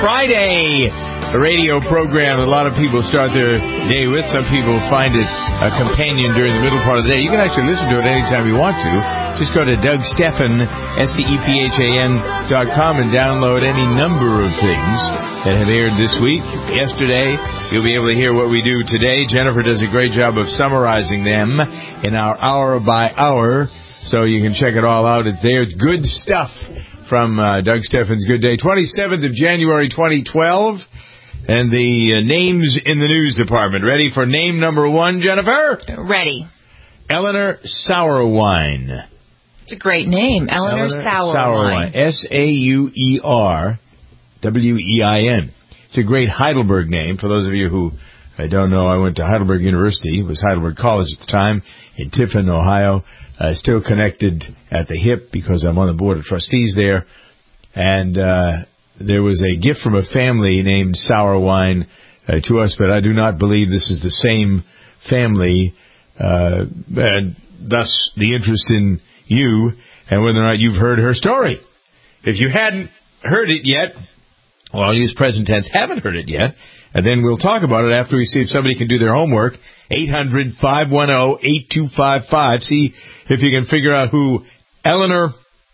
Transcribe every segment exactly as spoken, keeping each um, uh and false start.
Friday, a radio program a lot of people start their day with. Some people find it a companion during the middle part of the day. You can actually listen to it anytime you want to. Just go to Doug Stephan, S T E P H A N dot com, and download any number of things that have aired this week. Yesterday, you'll be able to hear what we do today. Jennifer does a great job of summarizing them in our hour by hour, so you can check it all out. It's there. It's good stuff from uh, Doug Stephan's Good Day. twenty-seventh of January, twenty twelve. And the uh, names in the news department. Ready for name number one, Jennifer? Ready. Eleanor Sauerwein. It's a great name. Eleanor, Eleanor Sauerwein. Sauerwein. S A U E R W E I N. It's a great Heidelberg name. For those of you who I don't know, I went to Heidelberg University. It was Heidelberg College at the time in Tiffin, Ohio. Uh, still connected at the hip because I'm on the board of trustees there. And uh, there was a gift from a family named Sauerwein uh, to us, but I do not believe this is the same family. Uh, and thus, the interest in you and whether or not you've heard her story. If you hadn't heard it yet, well, I'll use present tense, haven't heard it yet, and then we'll talk about it after we see if somebody can do their homework. eight hundred, five one zero, eight two five five. See if you can figure out who Eleanor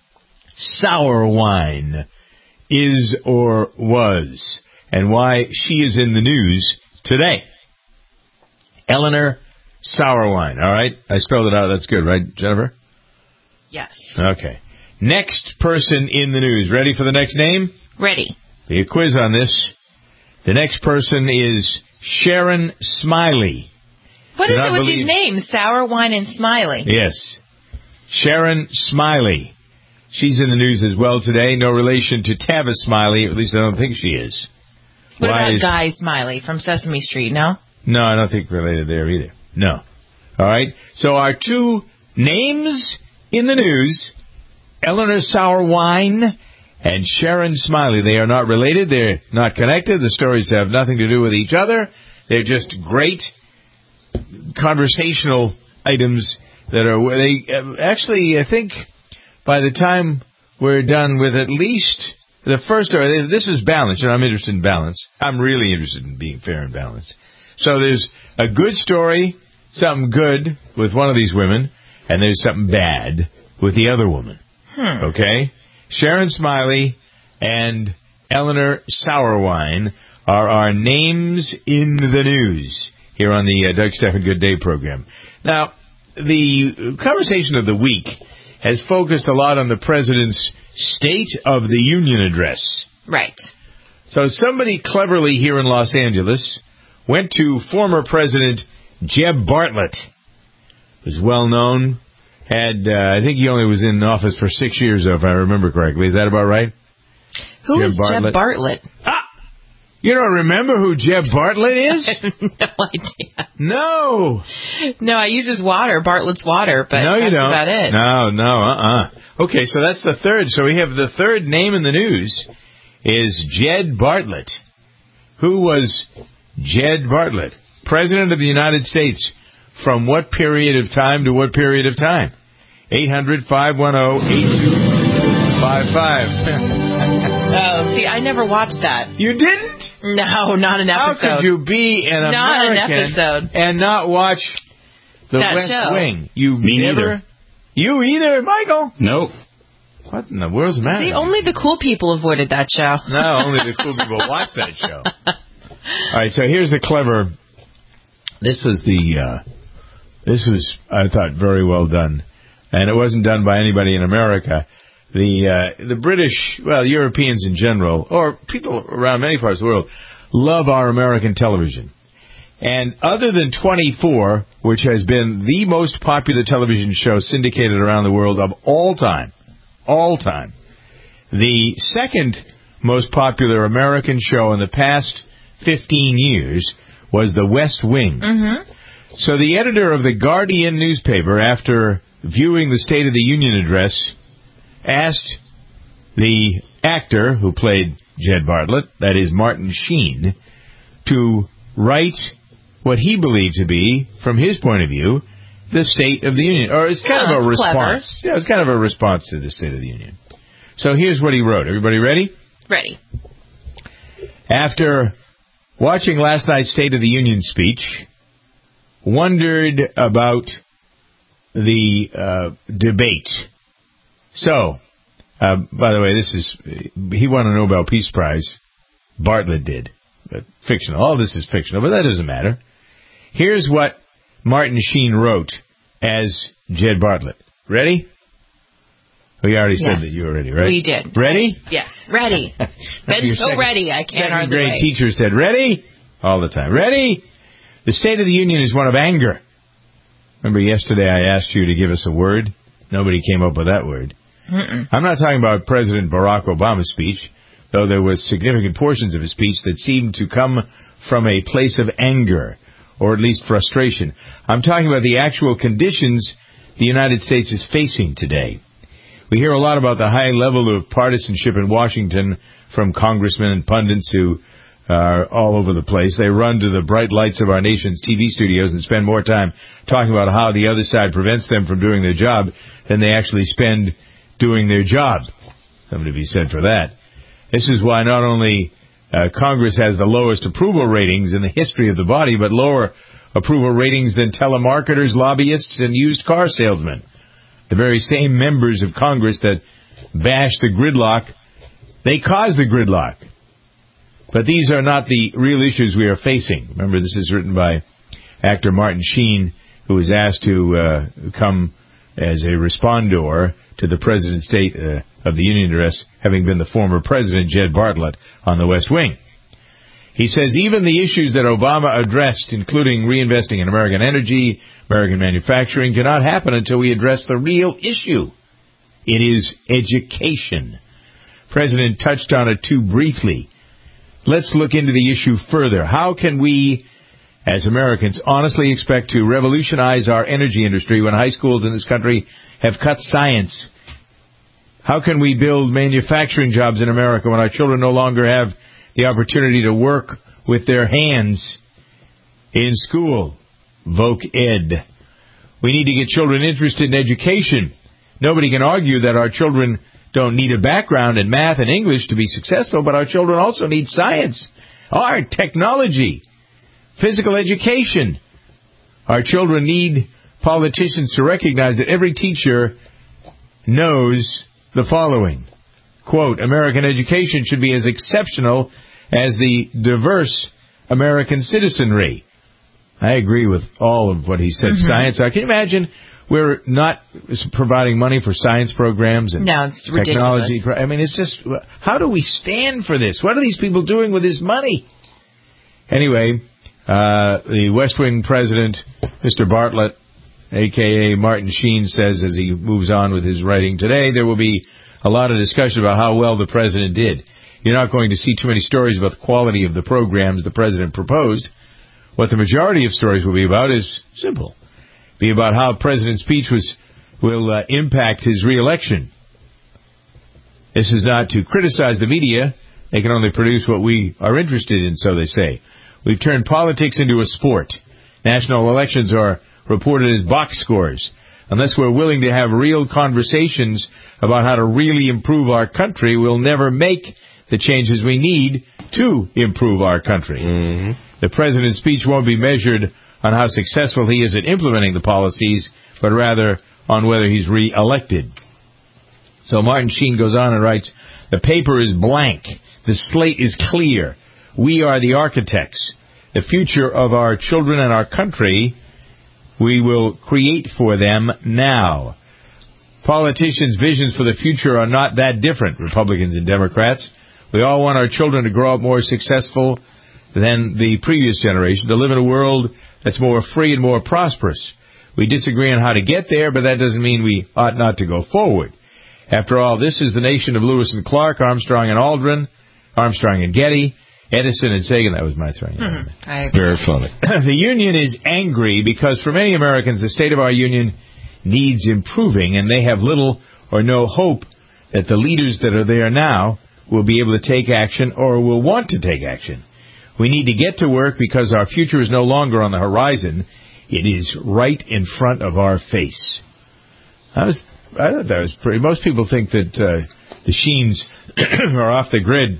Sauerwein is or was, and why she is in the news today. Eleanor Sauerwein. All right? I spelled it out. That's good, right, Jennifer? Yes. Okay. Next person in the news. Ready for the next name? Ready. The quiz on this. The next person is Sharon Smiley. What Do is not it with believe- these names? Sauerwein and Smiley. Yes. Sharon Smiley. She's in the news as well today. No relation to Tavis Smiley. At least I don't think she is. What Why about is- Guy Smiley from Sesame Street, no? No, I don't think related there either. No. All right. So our two names in the news, Eleanor Sauerwein and Sharon Smiley. They are not related. They're not connected. The stories have nothing to do with each other. They're just great conversational items that are, they actually, I think, by the time we're done with at least the first story, this is balanced, and I'm interested in balance. I'm really interested in being fair and balanced. So there's a good story, something good with one of these women, and there's something bad with the other woman. Hmm. Okay? Sharon Smiley and Eleanor Sauerwein are our names in the news here on the uh, Doug Stephan Good Day program. Now, the conversation of the week has focused a lot on the president's State of the Union address. Right. So somebody cleverly here in Los Angeles went to former President Jeb Bartlett, who's well known, had, uh, I think he only was in office for six years, if I remember correctly. Is that about right? Who Jeb is Bartlett? Jeb Bartlett? Ah! You don't remember who Jeb Bartlett is? I have no idea. No. No, I use his water, Bartlett's water, but no, you that's don't. about it. No, no, uh-uh. Okay, so that's the third. So we have the third name in the news is Jed Bartlett. Who was Jed Bartlett? President of the United States. From what period of time to what period of time? eight hundred, five one zero, eight two five five. Oh, see, I never watched that. You didn't? No, not an How episode. could you be an Not an American episode. and not watch The That West show. Wing? You Me never. neither. You either, Michael? Nope. What in the world's the matter? See, only the cool people avoided that show. No, only the cool people watch that show. All right, so here's the clever. This was the. Uh, this was, I thought, very well done, and it wasn't done by anybody in America. The uh, the British, well, Europeans in general, or people around many parts of the world, love our American television. And other than twenty-four, which has been the most popular television show syndicated around the world of all time, all time, the second most popular American show in the past fifteen years was The West Wing. Mm-hmm. So the editor of the Guardian newspaper, after viewing the State of the Union address, asked the actor who played Jed Bartlett, that is Martin Sheen, to write what he believed to be, from his point of view, the State of the Union. Or it's kind Well, of a that's response. Yeah, it's kind of a response to the State of the Union. So here's what he wrote. Everybody ready? Ready. After watching last night's State of the Union speech, wondered about the uh, debate. So, uh, by the way, this is, he won a Nobel Peace Prize. Bartlett did. But fictional. All this is fictional, but that doesn't matter. Here's what Martin Sheen wrote as Jed Bartlett. Ready? We already yes. said that you were ready, right? We did. Ready? Yes, ready. Been so second, ready, I can't hardly grade wait. Teacher said, ready? All the time. Ready? The State of the Union is one of anger. Remember yesterday I asked you to give us a word? Nobody came up with that word. Mm-mm. I'm not talking about President Barack Obama's speech, though there was significant portions of his speech that seemed to come from a place of anger, or at least frustration. I'm talking about the actual conditions the United States is facing today. We hear a lot about the high level of partisanship in Washington from congressmen and pundits who are all over the place. They run to the bright lights of our nation's T V studios and spend more time talking about how the other side prevents them from doing their job than they actually spend doing their job. Something to be said for that. This is why not only uh, Congress has the lowest approval ratings in the history of the body, but lower approval ratings than telemarketers, lobbyists, and used car salesmen. The very same members of Congress that bash the gridlock, they cause the gridlock. But these are not the real issues we are facing. Remember, this is written by actor Martin Sheen, who was asked to uh, come as a respondor to the President's State uh, of the Union address, having been the former President Jed Bartlett on the West Wing. He says even the issues that Obama addressed, including reinvesting in American energy, American manufacturing, cannot happen until we address the real issue. It is education. The President touched on it too briefly. Let's look into the issue further. How can we, as Americans, honestly expect to revolutionize our energy industry when high schools in this country have cut science? How can we build manufacturing jobs in America when our children no longer have the opportunity to work with their hands in school? Voc Ed. We need to get children interested in education. Nobody can argue that our children don't need a background in math and English to be successful, but our children also need science, art, technology, physical education. Our children need politicians to recognize that every teacher knows the following. Quote, American education should be as exceptional as the diverse American citizenry. I agree with all of what he said. Mm-hmm. Science. Uh, can you imagine we're not providing money for science programs and no, it's technology? ridiculous. I mean, it's just, how do we stand for this? What are these people doing with this money? Anyway, uh, the West Wing president, Mister Bartlett, a k a. Martin Sheen, says as he moves on with his writing today, there will be a lot of discussion about how well the president did. You're not going to see too many stories about the quality of the programs the president proposed. What the majority of stories will be about is simple. Be about how the president's speech was will uh, impact his reelection. This is not to criticize the media. They can only produce what we are interested in, so they say. We've turned politics into a sport. National elections are reported as box scores. Unless we're willing to have real conversations about how to really improve our country, we'll never make the changes we need to improve our country. Mm-hmm. The president's speech won't be measured on how successful he is at implementing the policies, but rather on whether he's re-elected. So Martin Sheen goes on and writes, the paper is blank. The slate is clear. We are the architects. The future of our children and our country we will create for them now. Politicians' visions for the future are not that different, Republicans and Democrats. We all want our children to grow up more successful than the previous generation, to live in a world that's more free and more prosperous. We disagree on how to get there, but that doesn't mean we ought not to go forward. After all, this is the nation of Lewis and Clark, Armstrong and Aldrin, Armstrong and Getty, Edison and Sagan. That was my throwing. Mm-hmm. I agree. Very funny. The Union is angry because for many Americans, the state of our Union needs improving, and they have little or no hope that the leaders that are there now will be able to take action or will want to take action. We need to get to work because our future is no longer on the horizon. It is right in front of our face. I was, I thought that was pretty. Most people think that uh, the Sheens are off the grid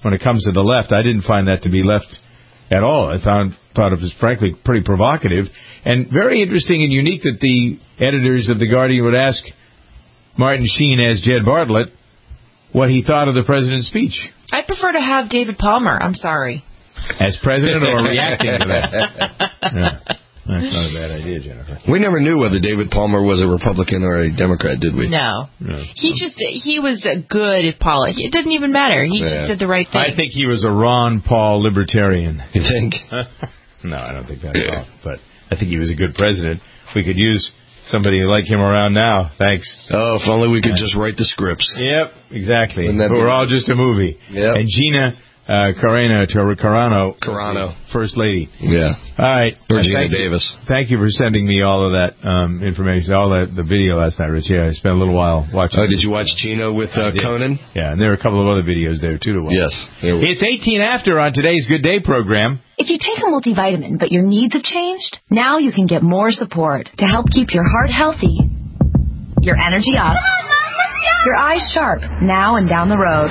when it comes to the left. I didn't find that to be left at all. I found thought it was, frankly, pretty provocative and very interesting and unique that the editors of The Guardian would ask Martin Sheen as Jed Bartlett what he thought of the president's speech. I prefer to have David Palmer. I'm sorry. As president or reacting to that? Yeah. That's not a bad idea, Jennifer. We never knew whether David Palmer was a Republican or a Democrat, did we? No. no. He just, he was good at politics. It didn't even matter. He yeah. just did the right thing. I think he was a Ron Paul libertarian. You think? No, I don't think that at all. But I think he was a good president. We could use somebody like him around now. Thanks. Oh, if only we could just write the scripts. Yep, exactly. But we're all just a movie. Yep. And Gina uh, Carano, Carano, Carano, First Lady. Yeah. All right. Or Gina thank Davis. You, thank you for sending me all of that um, information, all that the video last night, Rich. Yeah, I spent a little while watching. Oh, did you watch Gina with uh, Conan? Yeah, and there are a couple of other videos there too to watch. Yes. It's eighteen after on today's Good Day program. If you take a multivitamin but your needs have changed, now you can get more support to help keep your heart healthy, your energy up, your eyes sharp now and down the road,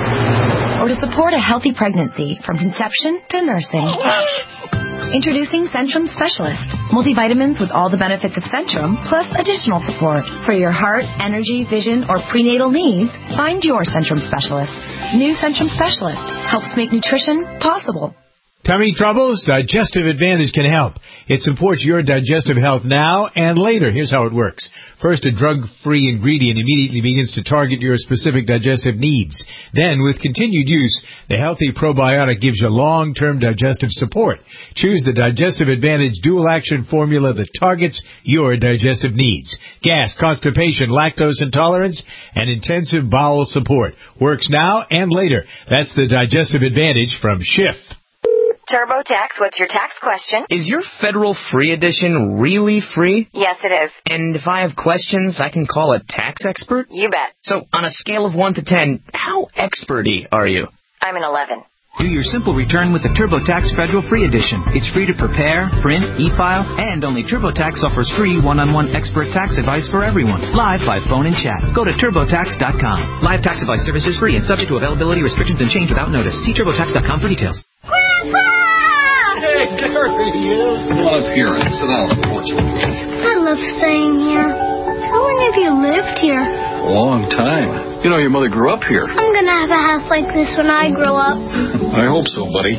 or to support a healthy pregnancy from conception to nursing. Introducing Centrum Specialist. Multivitamins with all the benefits of Centrum, plus additional support. For your heart, energy, vision, or prenatal needs, find your Centrum Specialist. New Centrum Specialist helps make nutrition possible. Tummy troubles? Digestive Advantage can help. It supports your digestive health now and later. Here's how it works. First, a drug-free ingredient immediately begins to target your specific digestive needs. Then, with continued use, the healthy probiotic gives you long-term digestive support. Choose the Digestive Advantage dual-action formula that targets your digestive needs. Gas, constipation, lactose intolerance, and intensive bowel support. Works now and later. That's the Digestive Advantage from Schiff. TurboTax, what's your tax question? Is your federal free edition really free? Yes, it is. And if I have questions, I can call a tax expert? You bet. So, on a scale of one to ten, how expert-y are you? I'm an eleven. Do your simple return with the TurboTax Federal Free Edition. It's free to prepare, print, e-file, and only TurboTax offers free one-on-one expert tax advice for everyone. Live by phone and chat. Go to TurboTax dot com. Live tax advice service is free and subject to availability restrictions and change without notice. See TurboTax dot com for details. Grandpa! Hey, there he is. Come on up here and sit down on the porch with me. I love staying here. How long have you lived here? A long time. You know, your mother grew up here. I'm going to have a house like this when I grow up. I hope so, buddy.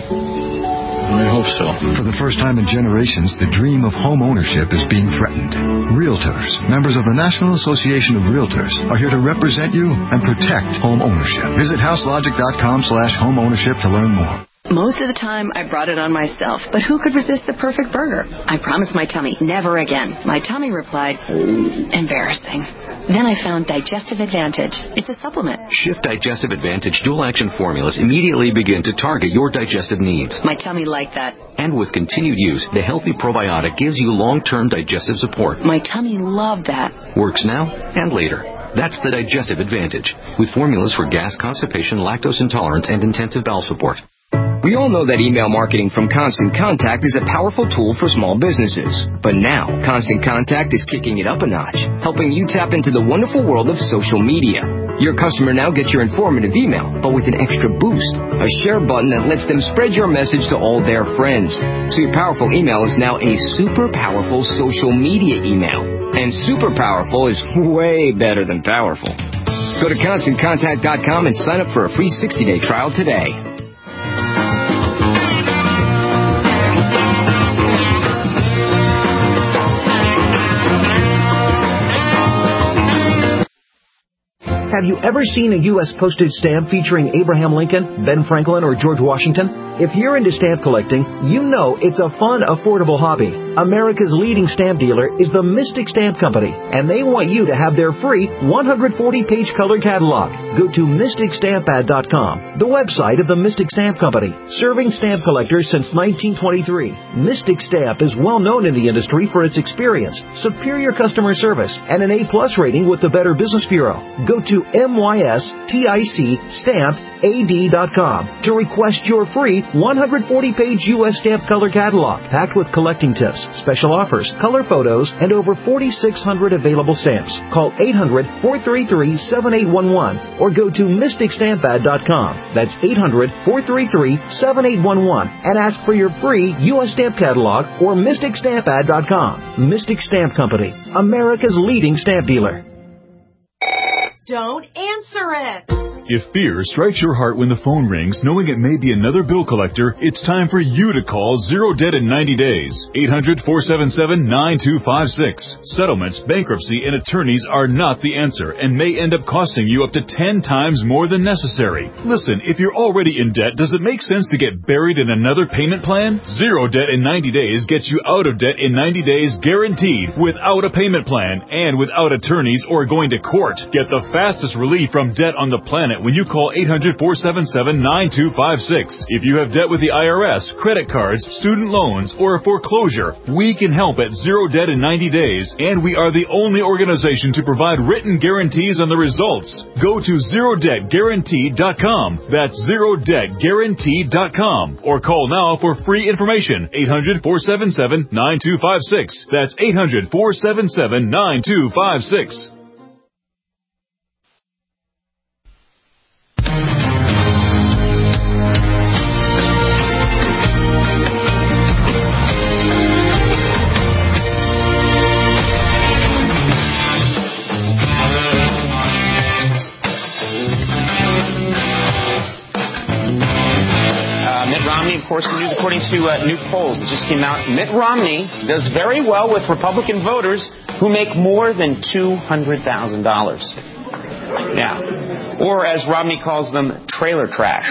I hope so. For the first time in generations, the dream of home ownership is being threatened. Realtors, members of the National Association of Realtors, are here to represent you and protect home ownership. Visit houselogic dot com slash home ownership to learn more. Most of the time, I brought it on myself, but who could resist the perfect burger? I promised my tummy, never again. My tummy replied, embarrassing. Then I found Digestive Advantage. It's a supplement. Shift Digestive Advantage dual-action formulas immediately begin to target your digestive needs. My tummy liked that. And with continued use, the healthy probiotic gives you long-term digestive support. My tummy loved that. Works now and later. That's the Digestive Advantage, with formulas for gas, constipation, lactose intolerance, and intensive bowel support. We all know that email marketing from Constant Contact is a powerful tool for small businesses. But now, Constant Contact is kicking it up a notch, helping you tap into the wonderful world of social media. Your customer now gets your informative email, but with an extra boost, a share button that lets them spread your message to all their friends. So your powerful email is now a super powerful social media email. And super powerful is way better than powerful. Go to constant contact dot com and sign up for a free sixty day trial today. Have you ever seen a U S postage stamp featuring Abraham Lincoln, Ben Franklin, or George Washington? If you're into stamp collecting, you know it's a fun, affordable hobby. America's leading stamp dealer is the Mystic Stamp Company, and they want you to have their free one hundred forty page color catalog. Go to mystic stamp ad dot com, the website of the Mystic Stamp Company, serving stamp collectors since nineteen twenty-three. Mystic Stamp is well known in the industry for its experience, superior customer service, and an A plus rating with the Better Business Bureau. Go to mystic stamp ad dot com to request your free one hundred forty page U S stamp color catalog packed with collecting tips, special offers, color photos, and over forty-six hundred available stamps. Call eight hundred, four three three, seven eight one one or go to mystic stamp ad dot com. That's eight hundred, four three three, seven eight one one and ask for your free U S stamp catalog or mystic stamp ad dot com. Mystic Stamp Company, America's leading stamp dealer. Don't answer it. If fear strikes your heart when the phone rings, knowing it may be another bill collector, it's time for you to call Zero Debt in ninety days. eight hundred, four seven seven, nine two five six. Settlements, bankruptcy, and attorneys are not the answer and may end up costing you up to ten times more than necessary. Listen, if you're already in debt, does it make sense to get buried in another payment plan? Zero Debt in ninety days gets you out of debt in ninety days guaranteed, without a payment plan and without attorneys or going to court. Get the fastest relief from debt on the planet when you call eight hundred, four seven seven, nine two five six. If you have debt with the I R S, credit cards, student loans, or a foreclosure, we can help at Zero Debt in ninety days, and we are the only organization to provide written guarantees on the results. Go to zero debt guaranteed dot com. That's zero debt guaranteed dot com. Or call now for free information. eight hundred, four seven seven, nine two five six. That's eight hundred, four seven seven, nine two five six. Of course, according to uh, new polls that just came out, Mitt Romney does very well with Republican voters who make more than two hundred thousand dollars. Yeah. Or, as Romney calls them, trailer trash.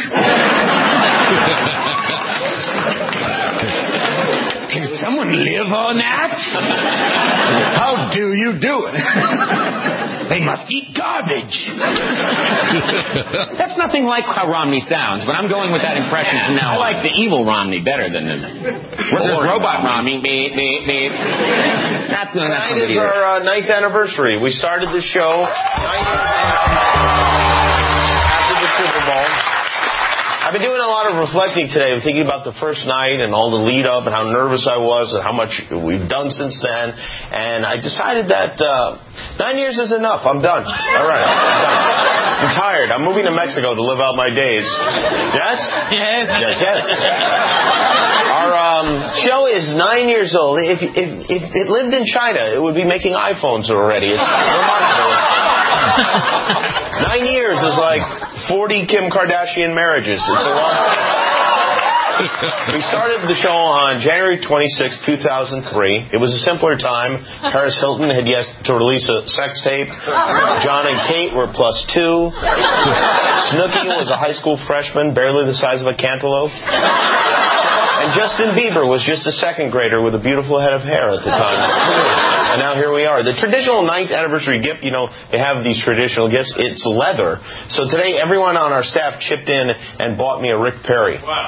Can someone live on that? How do you do it? They must eat garbage. That's nothing like how Romney sounds, but I'm going with that impression from now on. I like the evil Romney better than the There's robot Romney. Beep, beep, beep. Not doing that. Tonight is our uh, ninth anniversary. We started the show nine years after the Super Bowl. I've been doing a lot of reflecting today. I'm thinking about the first night and all the lead up and how nervous I was and how much we've done since then. And I decided that uh, nine years is enough. I'm done. All right. I'm done. I'm tired. I'm moving to Mexico to live out my days. Yes? Yes. Yes, yes. Our um, show is nine years old. If, if, if it lived in China, it would be making iPhones already. It's remarkable. Nine years is like forty Kim Kardashian marriages. It's a long time. We started the show on January twenty-sixth, two thousand three. It was a simpler time. Paris Hilton had yet to release a sex tape. John and Kate were plus two. Snooki was a high school freshman, barely the size of a cantaloupe. And Justin Bieber was just a second grader with a beautiful head of hair at the time. And now here we are. The traditional ninth anniversary gift, you know, they have these traditional gifts. It's leather. So today, everyone on our staff chipped in and bought me a Rick Perry. Wow.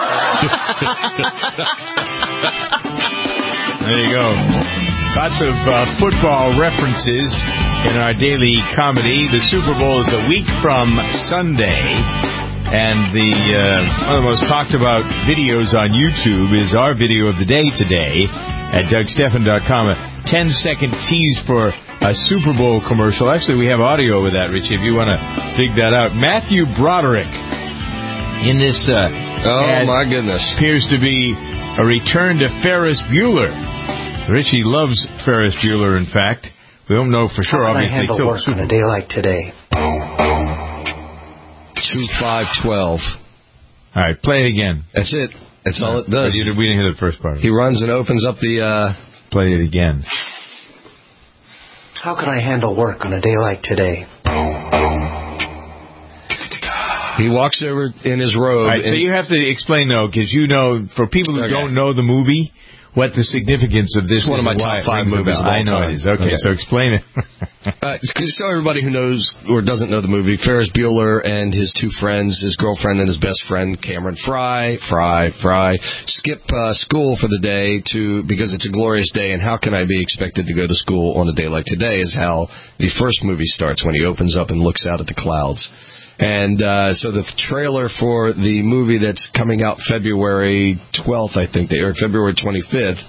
There you go. Lots of uh, football references in our daily comedy. The Super Bowl is a week from Sunday. And the uh, one of the most talked about videos on YouTube is our video of the day today at Doug Stephan dot com. A ten second tease for a Super Bowl commercial. Actually, we have audio with that, Richie, if you want to dig that out. Matthew Broderick in this uh, oh my goodness appears to be a return to Ferris Bueller. Richie loves Ferris Bueller, in fact. We don't know for sure, How can obviously. I handle work on a day like today? two five twelve. All right, play it again. That's it. That's all it does. We didn't hear the first part. He runs and opens up the... Uh... Play it again. How can I handle work on a day like today? He walks over in his robe. All right, so you have to explain, though, because you know, for people who okay. don't know the movie, what the significance of this it's one is. of my top five movies of all I know time. it is. Okay, okay. So explain it. uh, so everybody who knows or doesn't know the movie, Ferris Bueller and his two friends, his girlfriend and his best friend, Cameron Fry, Fry, Fry, skip uh, school for the day to because it's a glorious day, and how can I be expected to go to school on a day like today is how the first movie starts, when he opens up and looks out at the clouds. And uh, so the trailer for the movie that's coming out February twelfth, I think, they or February twenty-fifth,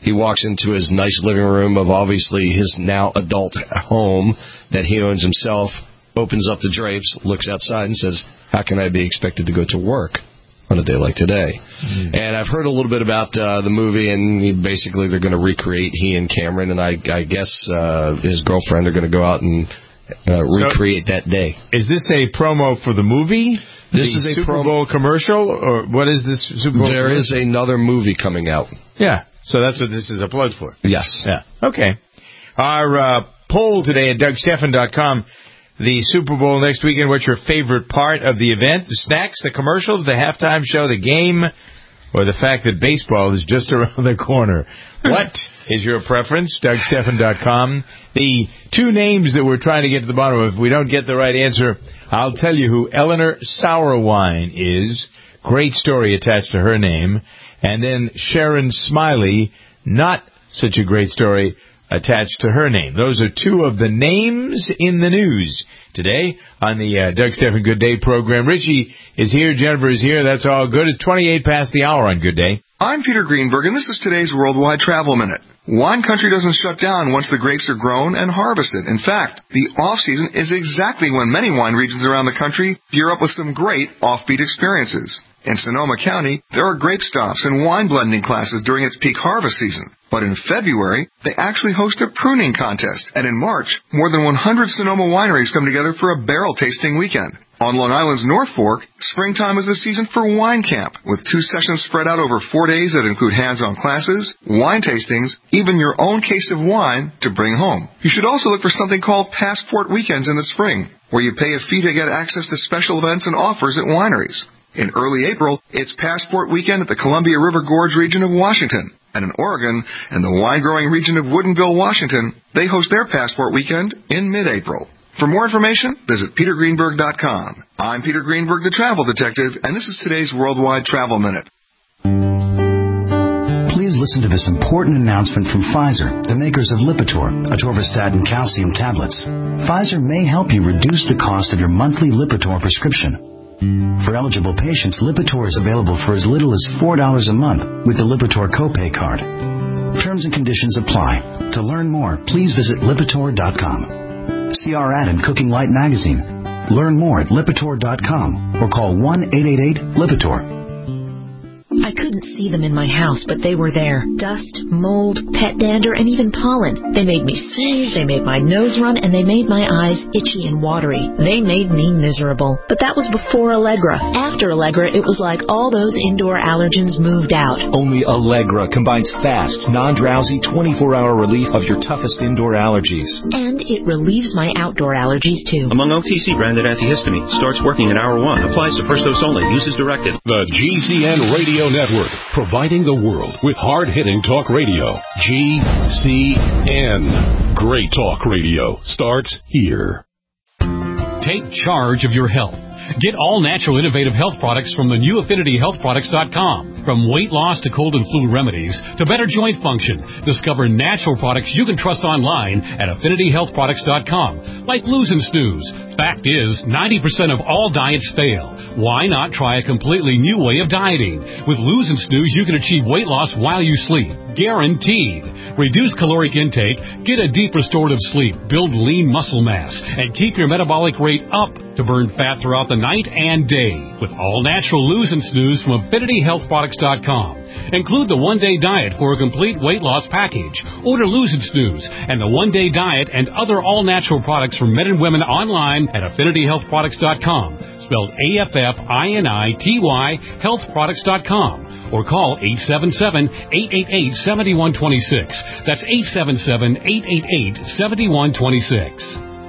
He walks into his nice living room of obviously his now adult home that he owns himself, opens up the drapes, looks outside and says, how can I be expected to go to work on a day like today? Mm-hmm. And I've heard a little bit about uh, the movie, and basically they're going to recreate he and Cameron, and I, I guess uh, his girlfriend are going to go out and uh, recreate so, that day. Is this a promo for the movie? This the is a Super promo- Bowl commercial, or what is this Super Bowl? There commercial? is another movie coming out. Yeah, so that's what this is a plug for. Yes. Yeah. Okay. Our uh, poll today at Doug Stephan dot com. The Super Bowl next weekend, what's your favorite part of the event? The snacks, the commercials, the halftime show, the game, or the fact that baseball is just around the corner? What is your preference? Doug Stephan dot com. The two names that we're trying to get to the bottom of, if we don't get the right answer, I'll tell you who Eleanor Sourwine is. Great story attached to her name. And then Sharon Smiley, not such a great story attached to her name. Those are two of the names in the news today on the uh, Doug Stephan Good Day program. Richie is here. Jennifer is here. That's all good. It's twenty-eight past the hour on Good Day. I'm Peter Greenberg, and this is today's Worldwide Travel Minute. Wine country doesn't shut down once the grapes are grown and harvested. In fact, the off-season is exactly when many wine regions around the country gear up with some great offbeat experiences. In Sonoma County, there are grape stops and wine blending classes during its peak harvest season. But in February, they actually host a pruning contest. And in March, more than one hundred Sonoma wineries come together for a barrel tasting weekend. On Long Island's North Fork, springtime is the season for Wine Camp, with two sessions spread out over four days that include hands-on classes, wine tastings, even your own case of wine to bring home. You should also look for something called Passport Weekends in the spring, where you pay a fee to get access to special events and offers at wineries. In early April, it's Passport Weekend at the Columbia River Gorge region of Washington. And in Oregon, and the wine-growing region of Woodinville, Washington, they host their Passport Weekend in mid-April. For more information, visit Peter Greenberg dot com. I'm Peter Greenberg, the Travel Detective, and this is today's Worldwide Travel Minute. Please listen to this important announcement from Pfizer, the makers of Lipitor, atorvastatin calcium tablets. Pfizer may help you reduce the cost of your monthly Lipitor prescription. For eligible patients, Lipitor is available for as little as four dollars a month with the Lipitor copay card. Terms and conditions apply. To learn more, please visit Lipitor dot com. See our ad in Cooking Light magazine. Learn more at Lipitor dot com or call one eight eight eight Lipitor. I couldn't see them in my house, but they were there. Dust, mold, pet dander, and even pollen. They made me sneeze, they made my nose run, and they made my eyes itchy and watery. They made me miserable. But that was before Allegra. After Allegra, it was like all those indoor allergens moved out. Only Allegra combines fast, non-drowsy, twenty-four hour relief of your toughest indoor allergies. And it relieves my outdoor allergies, too. Among O T C-branded antihistamine. Starts working in hour one. Applies to first dose only. Use as directed. The G C N Radio Network, providing the world with hard-hitting talk radio. G C N. Great talk radio starts here. Take charge of your health. Get all natural innovative health products from the new affinity health products dot com. From weight loss to cold and flu remedies to better joint function, discover natural products you can trust online at affinity health products dot com. Like Lose and Snooze. Fact is, ninety percent of all diets fail. Why not try a completely new way of dieting? With Lose and Snooze, you can achieve weight loss while you sleep. Guaranteed. Reduce caloric intake, get a deep restorative sleep, build lean muscle mass, and keep your metabolic rate up to burn fat throughout the night and day. With all natural Lose and Snooze from affinity health products dot com. Include the one-day diet for a complete weight loss package. Order Lose and Snooze and the one-day diet and other all-natural products for men and women online at affinity health products dot com. Spelled A F F I N I T Y health products dot com. Or call eight seven seven, eight eight eight, seven one two six. That's eight seven seven, eight eight eight, seven one two six.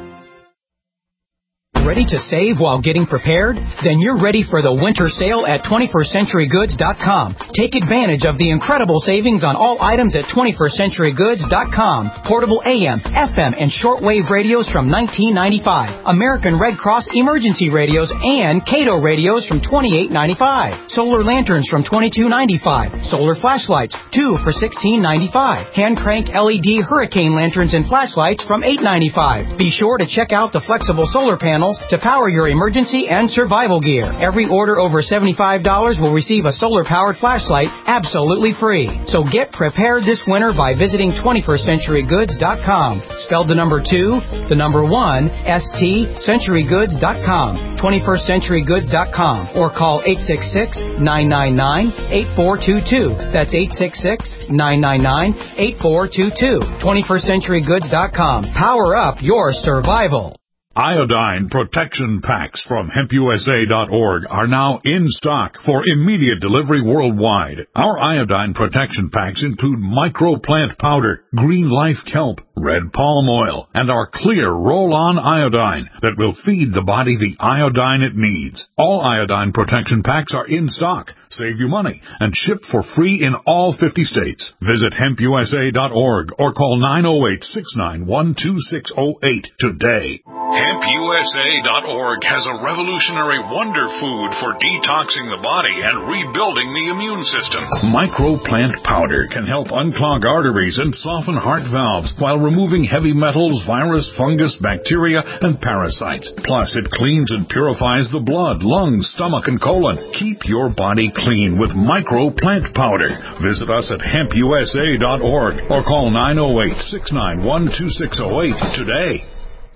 Ready to save while getting prepared? Then you're ready for the winter sale at twenty-first century goods dot com. Take advantage of the incredible savings on all items at twenty-first century goods dot com. Portable A M, F M, and shortwave radios from nineteen ninety-five. American Red Cross emergency radios and Cato radios from twenty-eight ninety-five. Solar lanterns from twenty-two ninety-five. Solar flashlights, two for sixteen ninety-five. Hand crank L E D hurricane lanterns and flashlights from eight ninety-five. Be sure to check out the flexible solar panels cells to power your emergency and survival gear. Every order over seventy-five dollars will receive a solar-powered flashlight absolutely free. So get prepared this winter by visiting twenty-first century goods dot com. Spelled the number two, the number one, S T, century goods dot com. twenty-first century goods dot com. Or call eight six six, nine nine nine, eight four two two. That's eight six six, nine nine nine, eight four two two. twenty-first century goods dot com. Power up your survival. Iodine protection packs from hemp U S A dot org are now in stock for immediate delivery worldwide. Our iodine protection packs include microplant powder, green life kelp, red palm oil, and our clear roll-on iodine that will feed the body the iodine it needs. All iodine protection packs are in stock. Save you money and ship for free in all fifty states. Visit hemp U S A dot org or call nine oh eight, six nine one, two six oh eight today. hemp U S A dot org has a revolutionary wonder food for detoxing the body and rebuilding the immune system. Microplant powder can help unclog arteries and soften heart valves while removing heavy metals, virus, fungus, bacteria, and parasites. Plus, it cleans and purifies the blood, lungs, stomach, and colon. Keep your body clean with microplant powder. Visit us at hemp U S A dot org or call nine oh eight, six nine one, two six oh eight today.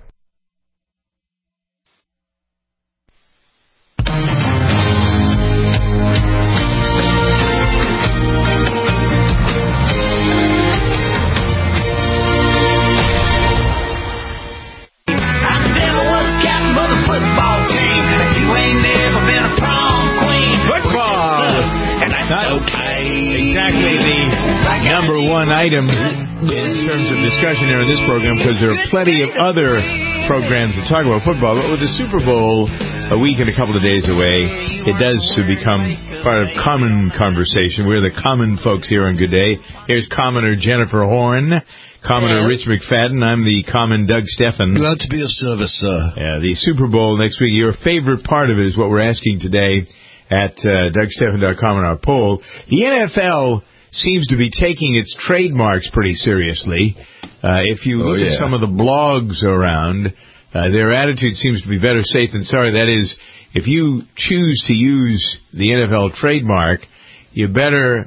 Item in terms of discussion here in this program, because there are plenty of other programs that talk about football, but with the Super Bowl a week and a couple of days away, it does to become part of common conversation. We're the common folks here on Good Day. Here's Commoner Jennifer Horn, Commoner Hello. Rich McFadden. I'm the Common Doug Steffen. Glad to be of service, sir. Yeah, the Super Bowl next week. Your favorite part of it is what we're asking today at uh, Doug Steffen dot com on our poll. The N F L seems to be taking its trademarks pretty seriously. Uh, if you look oh, yeah. at some of the blogs around, uh, their attitude seems to be better safe than sorry. That is, if you choose to use the N F L trademark, you better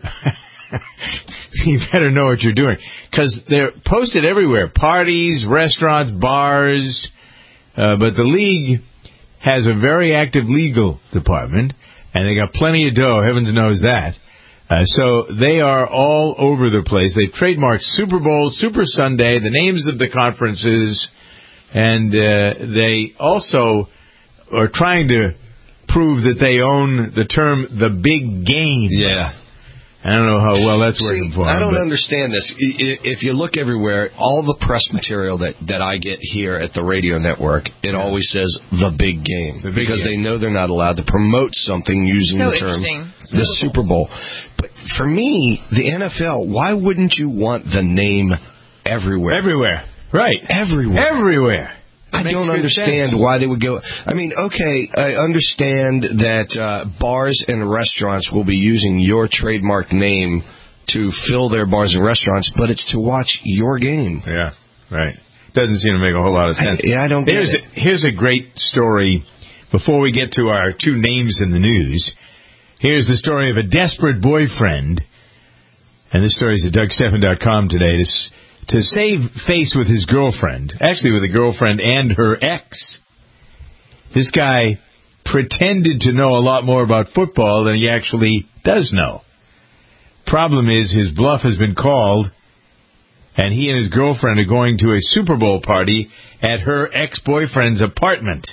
you better know what you're doing, because they're posted everywhere: parties, restaurants, bars. Uh, but the league has a very active legal department, and they got plenty of dough. Heavens knows that. Uh, so they are all over the place. They've trademarked Super Bowl, Super Sunday, the names of the conferences, and uh, they also are trying to prove that they own the term the big game. Yeah. I don't know how well that's working See, for them. I don't but. understand this. If you look everywhere, all the press material that, that I get here at the radio network, it yeah. always says the big game. The big because game. They know they're not allowed to promote something using so the term so the Super Bowl. But for me, the N F L, why wouldn't you want the name everywhere? Everywhere. Right. Everywhere. Everywhere. I don't understand sense. why they would go. I mean, okay, I understand that uh, bars and restaurants will be using your trademark name to fill their bars and restaurants, but it's to watch your game. Yeah, right. Doesn't seem to make a whole lot of sense. I, yeah, I don't get here's it. A, here's a great story before we get to our two names in the news. Here's the story of a desperate boyfriend, and this story is at Doug Steffen dot com today. This, to save face with his girlfriend, actually with a girlfriend and her ex, this guy pretended to know a lot more about football than he actually does know. Problem is, his bluff has been called, and he and his girlfriend are going to a Super Bowl party at her ex-boyfriend's apartment.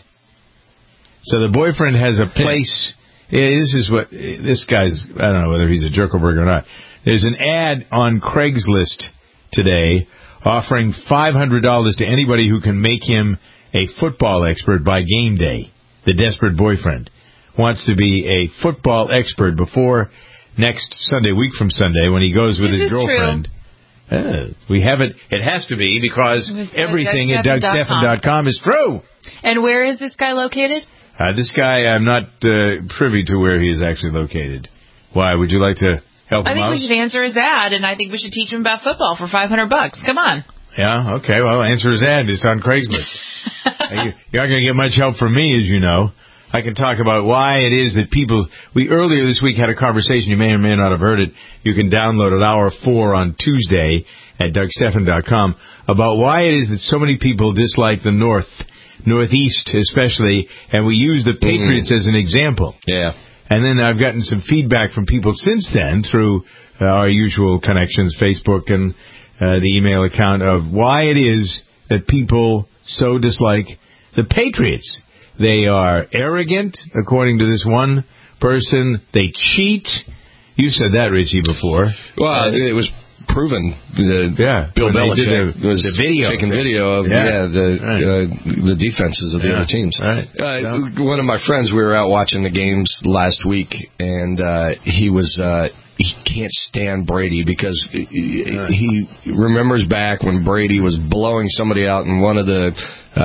So the boyfriend has a place. Yeah, this is what this guy's. I don't know whether he's a jerkelberg or not. There's an ad on Craigslist today offering five hundred dollars to anybody who can make him a football expert by game day. The desperate boyfriend wants to be a football expert before next Sunday, week from Sunday, when he goes with is his girlfriend. Uh, we have it. It has to be, because with, uh, everything at Doug Steffen dot com is true. And where is this guy located? Uh, this guy, I'm not uh, privy to where he is actually located. Why? Would you like to help I him think out? we should answer his ad, and I think we should teach him about football for five hundred bucks. Come on. Yeah, okay. Well, answer his ad. It's on Craigslist. You're not going to get much help from me, as you know. I can talk about why it is that people... We earlier this week had a conversation. You may or may not have heard it. You can download it hour four on Tuesday at Doug Stephan dot com about why it is that so many people dislike the North, Northeast especially, and we use the Patriots mm. as an example. Yeah. And then I've gotten some feedback from people since then through uh, our usual connections, Facebook and uh, the email account, of why it is that people so dislike the Patriots. They are arrogant, according to this one person. They cheat. You said that, Richie, before. Well, it was proven. The, yeah, Bill Belichick the, was the video. taking video of yeah, yeah the right. uh, the defenses of the yeah. other teams. Right. Uh, so. One of my friends, we were out watching the games last week, and uh, he was uh, he can't stand Brady because he, right. he remembers back when Brady was blowing somebody out in one of the uh,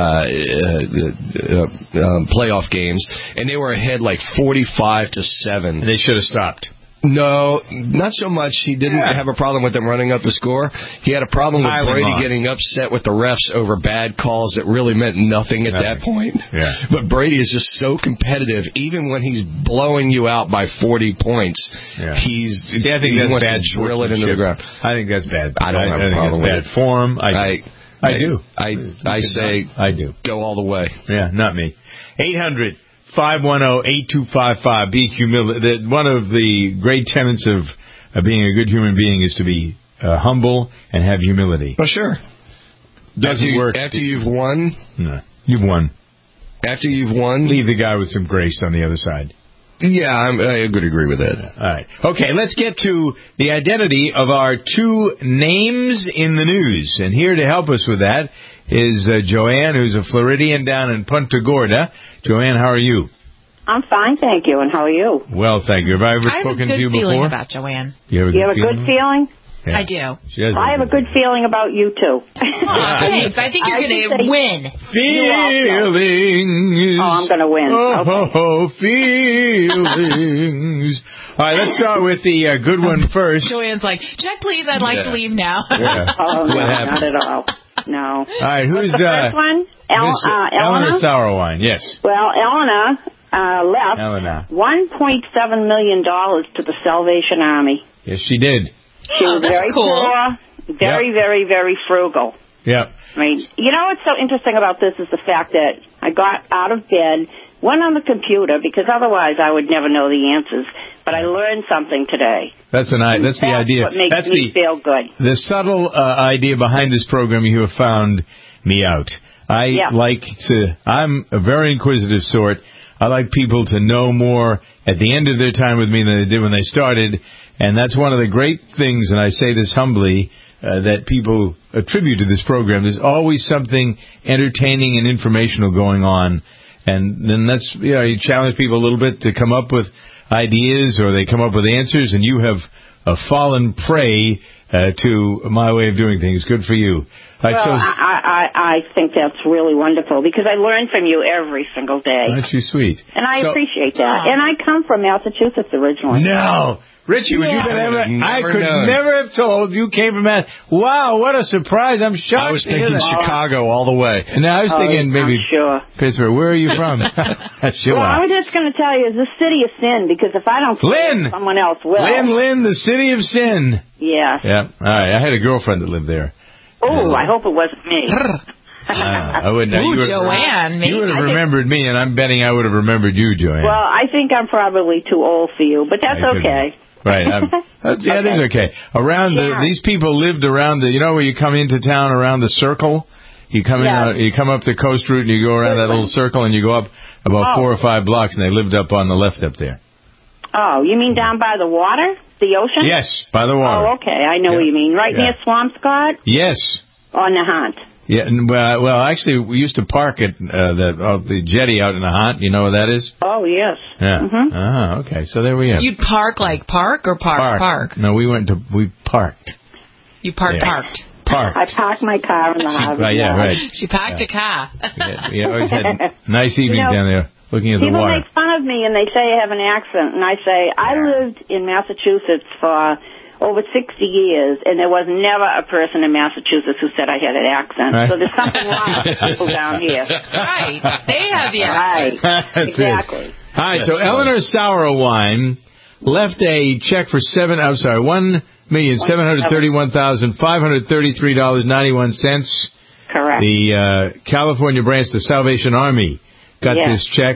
uh, uh, playoff games, and they were ahead like forty-five to seven. And they should have stopped. No, not so much. He didn't yeah. have a problem with them running up the score. He had a problem with Piling Brady on. getting upset with the refs over bad calls that really meant nothing at nothing. that point. Yeah. But Brady is just so competitive. Even when he's blowing you out by forty points, yeah. he's See, I think he that's wants bad to drill it into the ground. I think that's bad. I don't I, have I a problem think with that's bad it. form. I, I, I do. I I say I do. Go all the way. Yeah, not me. eight hundred five one zero, eight two five five. Be humility. One of the great tenets of uh, being a good human being is to be uh, humble and have humility. Oh, sure. Doesn't after, work. After you've won? No. You've won. After you've won? Leave the guy with some grace on the other side. Yeah, I'm, I would agree with that. All right. Okay, let's get to the identity of our two names in the news. And here to help us with that is uh, Joanne, who's a Floridian down in Punta Gorda. Joanne, how are you? I'm fine, thank you. And how are you? Well, thank you. Have I ever I spoken to you before? I have a good feeling about Joanne. You have a, you good, have a feeling? good feeling? Yeah. I do. She has I have a good feeling about you, too. Oh, thanks. I think you're going to win. Feelings. Oh, I'm going to win. Oh, okay. oh, feelings. All right, let's start with the uh, good one first. Joanne's like, check, please. I'd like yeah. to leave now. Yeah. Oh, no, not at all. No. All right, who's What's the uh, first one? El- Miss, uh, Eleanor Eleanor Sauerwein, yes. Well, Eleanor uh, left Eleanor. one point seven million dollars to the Salvation Army. Yes, she did. She oh, was very cool. poor, very, yep. very, very frugal. Yep. I mean, you know what's so interesting about this is the fact that I got out of bed, went on the computer, because otherwise I would never know the answers. But I learned something today. That's an That's the That's idea. what makes That's me the, feel good. The subtle uh, idea behind this program. You have found me out. I yeah. like to. I'm a very inquisitive sort. I like people to know more at the end of their time with me than they did when they started. And that's one of the great things, and I say this humbly, uh, that people attribute to this program. There's always something entertaining and informational going on. And then that's, you know, you challenge people a little bit to come up with ideas, or they come up with answers, and you have uh, fallen prey uh, to my way of doing things. Good for you. Right, well, so, I, I, I think that's really wonderful, because I learn from you every single day. Aren't you sweet? And I so, appreciate that. And I come from Massachusetts originally. No! Richie, would yeah. you ever, I could known. never have told you came from Mass. Wow, what a surprise. I'm shocked. I was to hear thinking that. Chicago all the way. And I was oh, thinking maybe I'm sure. Pittsburgh. Where are you from? Sure. Well, I was just going to tell you, it's the city of sin, because if I don't Lynn! it, someone else will. Lynn, Lynn, the city of sin. Yeah. Yeah. All right. I had a girlfriend that lived there. Oh, I hope it wasn't me. uh, I wouldn't. Ooh, you Joanne. Would, you would have I remembered think, me, and I'm betting I would have remembered you, Joanne. Well, I think I'm probably too old for you, but that's okay. Right. I'm, that's, yeah, okay. That is okay. Around yeah. the, these people lived around the, you know, where you come into town around the circle? You come yeah. in, you come up the coast route, and you go around that little circle, and you go up about oh. four or five blocks, and they lived up on the left up there. Oh, you mean down by the water? The ocean? Yes, by the water. Oh, okay. I know yeah. what you mean. Right yeah. near Swampscott? Yes. On Nahant? Yeah, well, well, actually, we used to park at uh, the uh, the jetty out in Nahant. You know where that is? Oh, yes. Yeah. Mm-hmm. Ah, okay. So there we are. You'd park like park or park park? Park. No, we went to we parked. You parked yeah. parked. Parked. I parked my car in the house. Right. Yeah. Right. She parked yeah. a car. yeah, we always had nice evenings you know, down there looking at the people water. People make fun of me and they say I have an accent, and I say I lived in Massachusetts for over sixty years, and there was never a person in Massachusetts who said I had an accent. Right. So there's something wrong with people down here. Right. They have the Right. That's Exactly. it. All right, so That's Eleanor Sauerwein left a check for seven, I'm sorry, one million seven hundred thirty-one thousand five hundred thirty-three dollars and ninety-one cents. Correct. The uh, California branch, the Salvation Army, got Yes. this check.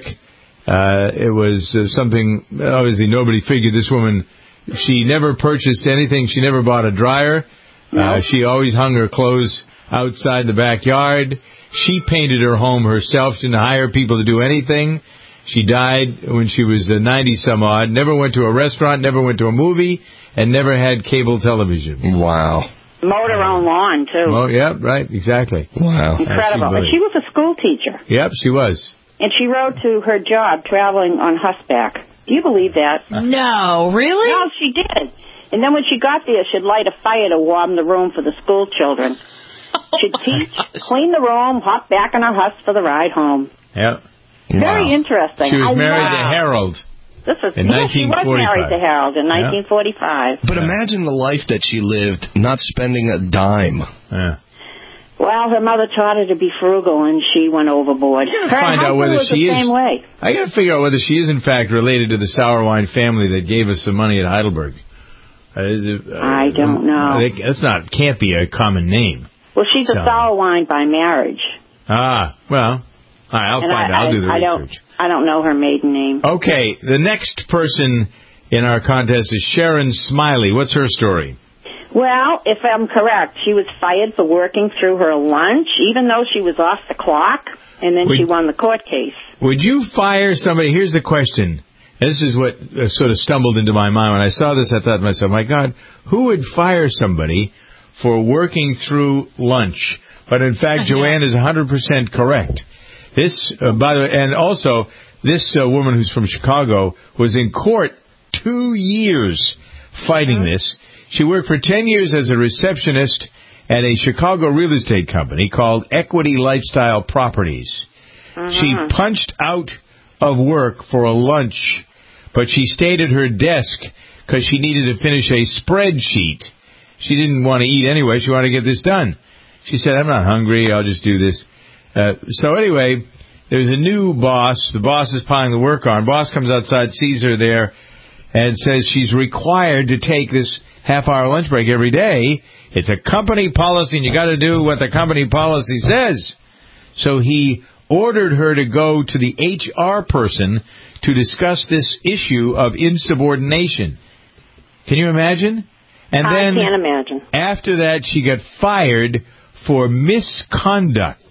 Uh, it was uh, something, obviously nobody figured this woman, she never purchased anything. She never bought a dryer. No. Uh, she always hung her clothes outside the backyard. She painted her home herself, didn't hire people to do anything. She died when she was uh, ninety some odd, never went to a restaurant, never went to a movie, and never had cable television. Wow. Mowed her own lawn, too. Oh, yeah, right, exactly. Wow. Incredible. And she was a school teacher. Yep, she was. And she rode to her job traveling on horseback. Do you believe that? No, really? No, she did. And then when she got there, she'd light a fire to warm the room for the school children. She'd teach, clean the room, hop back on her horse for the ride home. Yep. Very interesting. She was I married love- to Harold. This was, in yeah, she was nineteen forty-five. married to Harold in nineteen forty-five. But imagine the life that she lived, not spending a dime. Yeah. Well, her mother taught her to be frugal, and she went overboard. Her Find out husband whether was she the is. same way. I got to figure out whether she is in fact related to the Sauerwein family that gave us some money at Heidelberg. Uh, uh, I don't know. they- That's not can't be a common name. Well, she's a So- Sauerwein by marriage. Ah, well, all right, I'll And find I, out. I'll do the I don't, research. I don't know her maiden name. Okay, the next person in our contest is Sharon Smiley. What's her story? Well, if I'm correct, she was fired for working through her lunch, even though she was off the clock, and then Would- she won the court case. Would you fire somebody? Here's the question. This is what uh, sort of stumbled into my mind. When I saw this, I thought to myself, my God, who would fire somebody for working through lunch? But in fact, Joanne is one hundred percent correct. This, uh, by the way, and also, this uh, woman who's from Chicago was in court two years fighting this. She worked for ten years as a receptionist at a Chicago real estate company called Equity Lifestyle Properties. She punched out of work for a lunch, but she stayed at her desk because she needed to finish a spreadsheet. She didn't want to eat anyway. She wanted to get this done. She said, I'm not hungry. I'll just do this. Uh, so anyway, there's a new boss. The boss is piling the work on. Boss comes outside, sees her there, and says she's required to take this half-hour lunch break every day. It's a company policy, and you got to do what the company policy says. So he ordered her to go to the H R person to discuss this issue of insubordination. Can you imagine? And I then can't imagine. after that, she got fired for misconduct.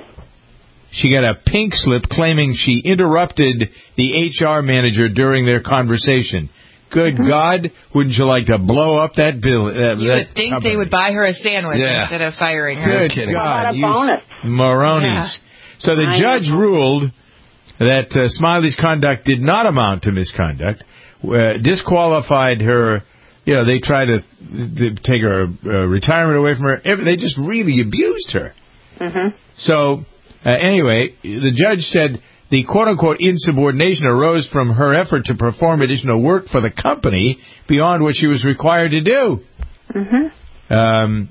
She got a pink slip claiming she interrupted the H R manager during their conversation. Good Mm-hmm. God, wouldn't you like to blow up that bill? Uh, You that would think company? they would buy her a sandwich Yeah. instead of firing her. Good God, How about a you bonus? Moronies. Yeah. So the I judge know. ruled that uh, Smiley's conduct did not amount to misconduct, uh, disqualified her. You know, they tried to, to take her uh, retirement away from her. Every- They just really abused her. Mm-hmm. So, uh, anyway, the judge said the quote-unquote insubordination arose from her effort to perform additional work for the company beyond what she was required to do. Mm-hmm. Um,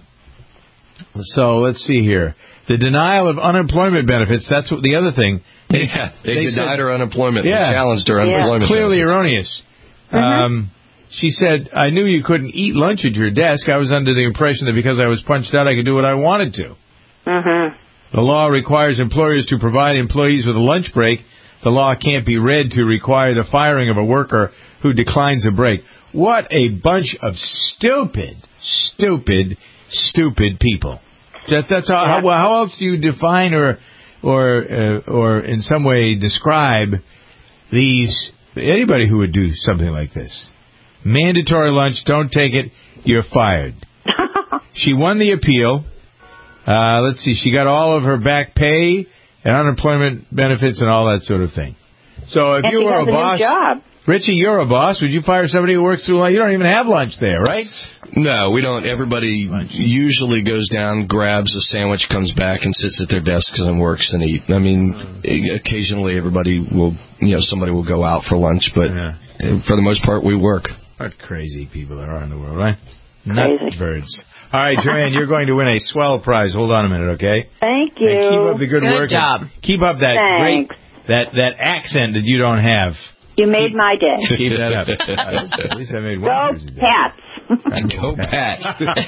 so, let's see here. The denial of unemployment benefits, that's what the other thing. Yeah, they, They denied said- her unemployment. Yeah. They challenged her Yeah. unemployment. Clearly benefits. erroneous. Mhm. Um, she said, I knew you couldn't eat lunch at your desk. I was under the impression that because I was punched out, I could do what I wanted to. Mm-hmm. The law requires employers to provide employees with a lunch break. The law can't be read to require the firing of a worker who declines a break. What a bunch of stupid, stupid, stupid people. That, that's how, how, how else do you define or or uh, or in some way describe these anybody who would do something like this? Mandatory lunch, don't take it, you're fired. She won the appeal. Uh, let's see, she got all of her back pay and unemployment benefits and all that sort of thing. So if And you she were has a a new boss, job. Richie, you're a boss, would you fire somebody who works through lunch? You don't even have lunch there, right? No, we don't. Everybody usually goes down, grabs a sandwich, comes back, and sits at their desks and works and eat. I mean, occasionally everybody will, you know, somebody will go out for lunch, but Yeah. for the most part, we work. What crazy people there are in the world, right? Crazy. Nut birds. All right, Joanne, you're going to win a swell prize. Hold on a minute, okay? Thank you. And keep up the good, Good work. job. Keep up that Thanks. great, that, that accent that you don't have. You made my day. Keep that up. At least I made one Go person's day. Pats. Go Pats.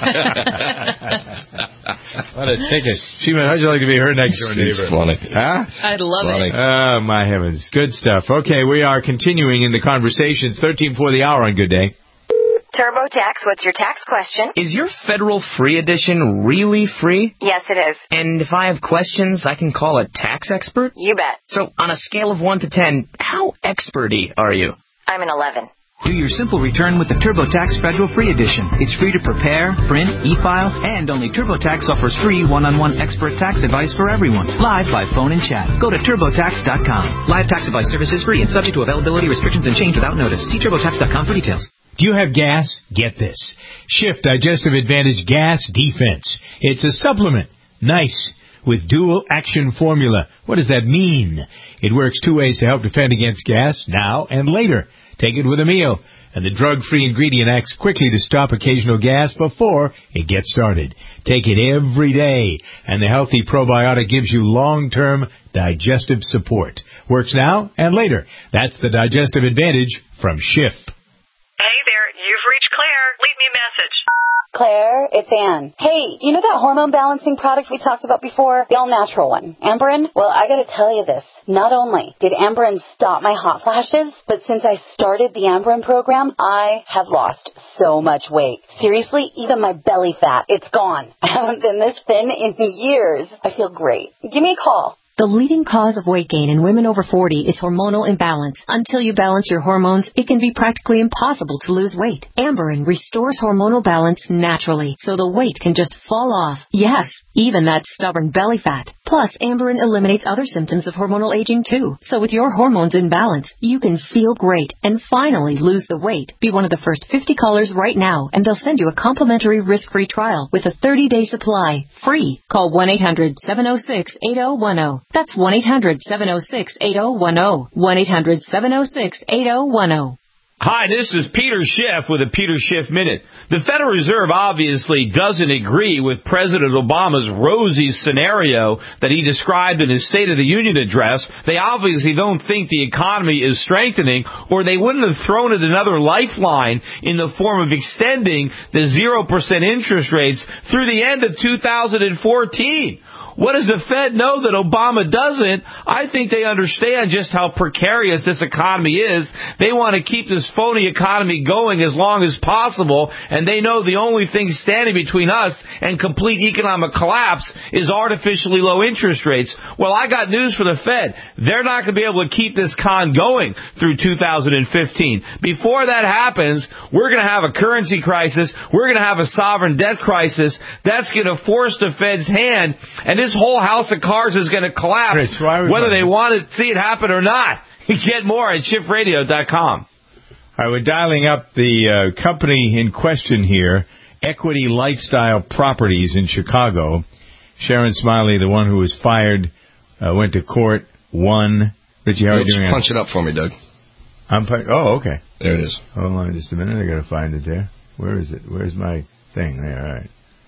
What a ticket. Shima, how'd you like to be her next door neighbor? It's funny. Huh? I'd love Funny. it. Oh, my heavens. Good stuff. Okay, we are continuing in the conversations. thirteen for the hour on Good Day. TurboTax, what's your tax question? Is your federal free edition really free? Yes, it is. And if I have questions, I can call a tax expert? You bet. So on a scale of one to ten, how experty are you? I'm an eleven. Do your simple return with the TurboTax Federal Free Edition. It's free to prepare, print, e-file, and only TurboTax offers free one-on-one expert tax advice for everyone, live by phone and chat. Go to TurboTax dot com. Live tax advice service is free and subject to availability, restrictions, and change without notice. See TurboTax dot com for details. Do you have gas? Get this. Shift Digestive Advantage Gas Defense. It's a supplement. Nice. With dual action formula. What does that mean? It works two ways to help defend against gas, now and later. Take it with a meal. And the drug-free ingredient acts quickly to stop occasional gas before it gets started. Take it every day. And the healthy probiotic gives you long-term digestive support. Works now and later. That's the Digestive Advantage from Schiff. Hey there, you've reached Claire. Leave me a message. Claire, it's Ann. Hey, you know that hormone balancing product we talked about before? The all-natural one. Amberen? Well, I gotta tell you this. Not only did Amberen stop my hot flashes, but since I started the Amberen program, I have lost so much weight. Seriously, even my belly fat, it's gone. I haven't been this thin in years. I feel great. Give me a call. The leading cause of weight gain in women over forty is hormonal imbalance. Until you balance your hormones, it can be practically impossible to lose weight. Amberen restores hormonal balance naturally, so the weight can just fall off. Yes, even that stubborn belly fat. Plus, Amberen eliminates other symptoms of hormonal aging too. So with your hormones in balance, you can feel great and finally lose the weight. Be one of the first fifty callers right now, and they'll send you a complimentary risk-free trial with a thirty-day supply, free. Call one eight hundred seven oh six eight oh one oh. That's one eight hundred seven oh six eight oh one oh. one eight hundred seven oh six eight oh one oh. Hi, this is Peter Schiff with a Peter Schiff Minute. The Federal Reserve obviously doesn't agree with President Obama's rosy scenario that he described in his State of the Union address. They obviously don't think the economy is strengthening, or they wouldn't have thrown it another lifeline in the form of extending the zero percent interest rates through the end of two thousand fourteen. What does the Fed know that Obama doesn't? I think they understand just how precarious this economy is. They want to keep this phony economy going as long as possible, and they know the only thing standing between us and complete economic collapse is artificially low interest rates. Well, I got news for the Fed. They're not going to be able to keep this con going through two thousand fifteen. Before that happens, we're going to have a currency crisis. We're going to have a sovereign debt crisis. That's going to force the Fed's hand, and this whole house of cards is going to collapse, Rich, whether they want to see it happen or not. Get more at Schiff Radio dot com. All right, we're dialing up the uh, company in question here, Equity Lifestyle Properties in Chicago. Sharon Smiley, the one who was fired, uh, went to court, won. Richie, how are you doing? Punch it up for me, Doug. I'm punch- Oh, okay. There it is. Hold on just a minute. I got to find it there. Where is it? Where's my thing? There, all right.